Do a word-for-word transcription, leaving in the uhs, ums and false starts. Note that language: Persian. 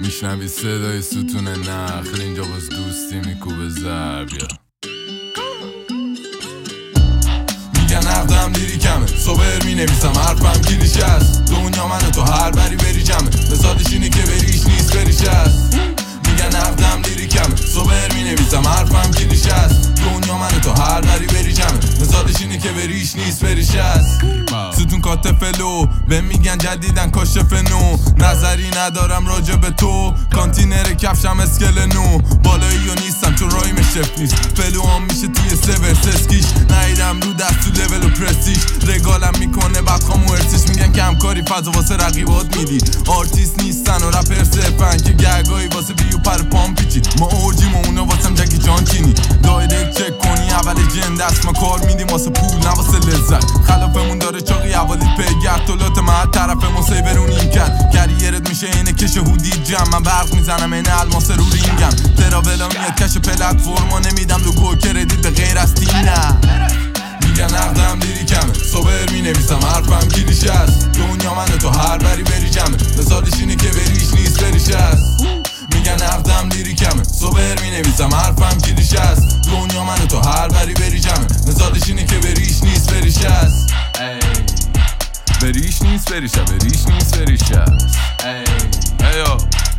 میشنوی صدای ستون نخل، اینجا باز دوستی میکوبه ضربیا. میگن عقدم دیری کمه، صبر می نویسم حرفم کلیش هست. دنیا من و تو هر بری بری جمعه، بسادش اینه که بریش نیست بریش هست. میگن عقدم دیری کمه، صبر می نویسم حرفم کلیش هست. دنیا من و تو هر بری بری جمعه، بسادش اینه که بریش نیست بریش هست. ستون کاتفلو به میگن جدیدن کاشف نو، نظری ندارم راجع به تو. کانتینر کفشم اسکل نو، بالایی و نیستم چون رایم شف نیست. فلو هم میشه توی سور سسکیش، نایدم رو دست تو لول و پرستیش. رگالم میکنه بعد خامو ارتش، میگن کمکاری فضا واسه رقیبات میدی. آرتیست نیستن و رپر صرفن که گرگایی واسه بیو پر پام پیچید. ما اورجیم و اونا واسم جکی جان چینی. دایرکت چک کنی اول جن دست ما کار میدیم واسه پول نه واسه لذت. خلافمون داره چاقی اوالی پیگر، طولات من طرفمون سیبرونیم کرد. کریرت میشه اینه کش هودی جم، من برق میزنم اینه الماس رو رینگم. تراولا میاد کش پلتفرما، نمیدم لوگو کردیت به غیر از تیم نه. میگن عقدم دیری کمه، صبر می نویسم حرفم کلیش هست. دنیا من و تو هر بری بری جمعه، مثالش اینه که بریش نیست بریش هست. میگن عقدم دیری کمه، صبر می نویسم حرفم کلیش هست. دنیا من و تو هر بری بری جمعه، مثالش اینه که بریش نیست بریش هست. بریش نیست بریش هست، بریش نیست بریش هست. ایو